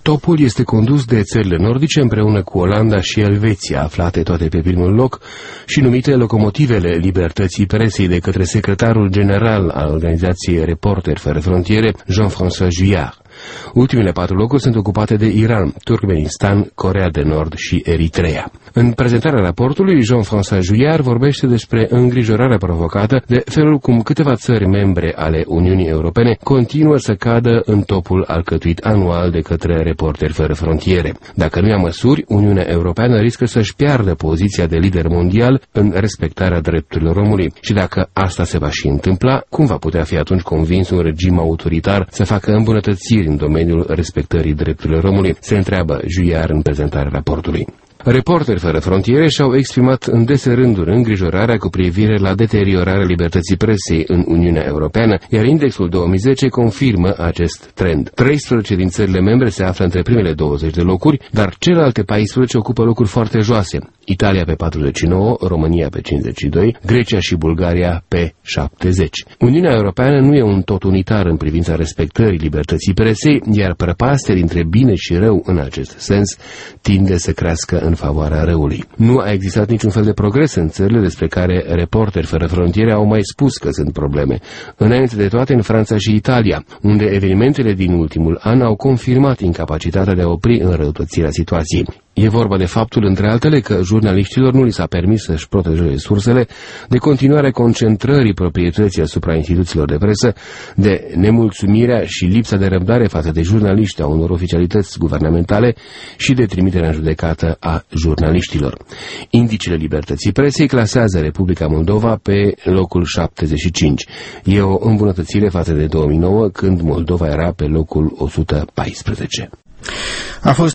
Topul este condus de țările nordice împreună cu Olanda și Elveția, aflate toate pe primul loc și numite locomotivele libertății presei de către secretarul general al organizației Reporteri fără frontiere, Jean-François Juillard. Ultimele 4 locuri sunt ocupate de Iran, Turkmenistan, Coreea de Nord și Eritrea. În prezentarea raportului, Jean-François Juillard vorbește despre îngrijorarea provocată de felul cum câteva țări membre ale Uniunii Europene continuă să cadă în topul alcătuit anual de către Reporteri fără frontiere. Dacă nu ia măsuri, Uniunea Europeană riscă să-și piardă poziția de lider mondial în respectarea drepturilor omului. Și dacă asta se va și întâmpla, cum va putea fi atunci convins un regim autoritar să facă îmbunătățiri în domeniul respectării drepturilor omului, se întreabă Juillard în prezentarea raportului. Reporteri fără frontiere și-au exprimat în dese rânduri îngrijorarea cu privire la deteriorarea libertății presei în Uniunea Europeană, iar indexul 2010 confirmă acest trend. 13 din țările membre se află între primele 20 de locuri, dar celelalte 14 ocupă locuri foarte joase. Italia pe 49, România pe 52, Grecia și Bulgaria pe 70. Uniunea Europeană nu e un tot unitar în privința respectării libertății presei, iar prăpastia dintre bine și rău în acest sens tinde să crească în favoarea răului. Nu a existat niciun fel de progres în țările despre care Reporteri fără frontiere au mai spus că sunt probleme. Înainte de toate în Franța și Italia, unde evenimentele din ultimul an au confirmat incapacitatea de a opri înrăutățirea situației. E vorba de faptul, între altele, că jurnaliștilor nu li s-a permis să-și protejeze sursele, de continuarea concentrării proprietății asupra instituțiilor de presă, de nemulțumirea și lipsa de răbdare față de jurnaliști a unor oficialități guvernamentale și de trimiterea în judecată a jurnaliștilor. Indicele libertății presei clasează Republica Moldova pe locul 75. E o îmbunătățire față de 2009, când Moldova era pe locul 114. A fost